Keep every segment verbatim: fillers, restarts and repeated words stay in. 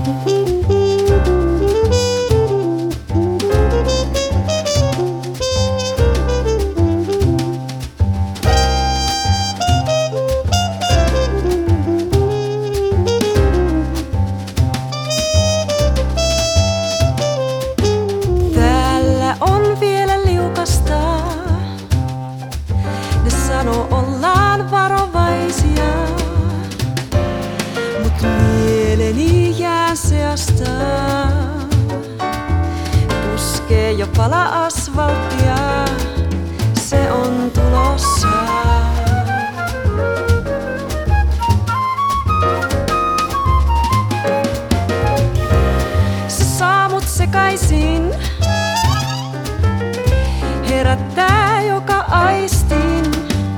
sano ollaan varovaisia, mut mieleni jään seasta puskee jo pala asfalttia, se on tulossa. Se saa mut sekaisin, herättää joka aistin.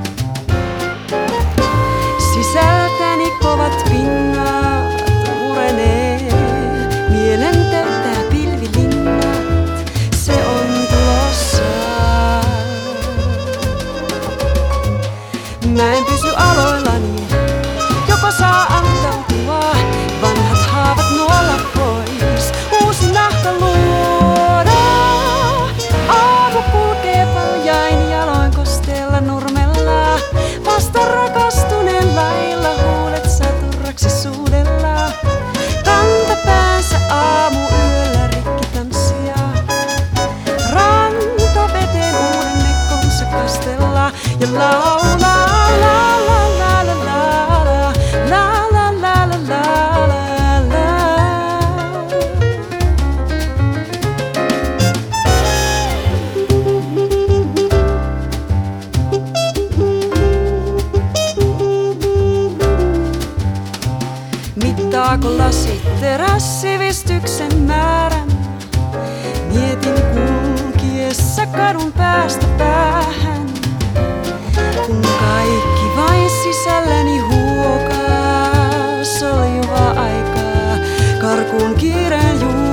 Sisältäni kovat pinnat murenee, mielen täyttää pilvilinnat, se on tulossa. Mä en pysy aloillani, joko saa antautua, vanhat haavat nuolla pois, uusi nahka luoda. Aamu kulkee paljain jaloin kosteella nurmella, vasta rakastuneen lailla huulet saturraksi suudella. Kantapäänsä aamu yöllä rikki tanssia, rantaveteen uuden mekkonsa kastella ja laulaa. Mittaako lasit terässivistyksen määrän? Mietin kulkiessa kadun päästä päähän, kun kaikki vain sisälläni huokaa soljuvaa aikaa, karkuun kiireen juopaa.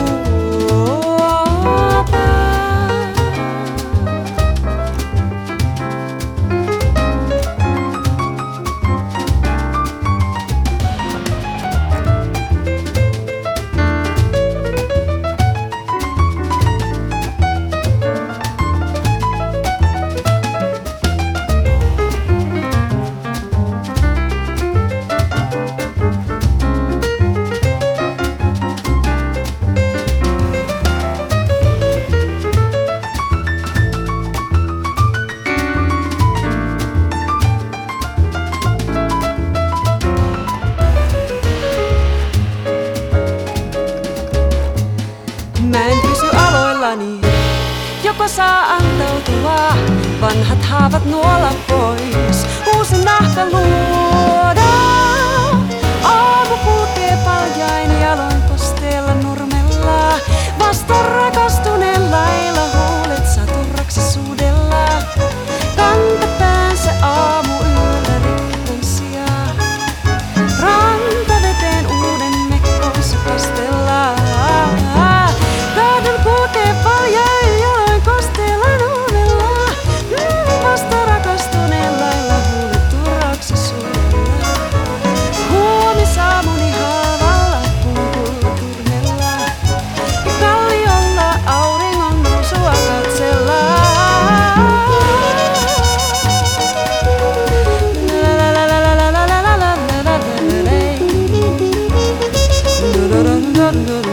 Mä en pysy aloillani, joko saa antautua, vanhat haavat nuolla pois, uusi nahka luoda. Aamu kulkee paljain jaloin kosteella nurmella, vasta rakastuneen lailla huulet saturraksi suudella. Kantapäänsä aamu yöllä rikki tanssia, rantaveteen uuden mekkonsa kastella. No, no, no, no.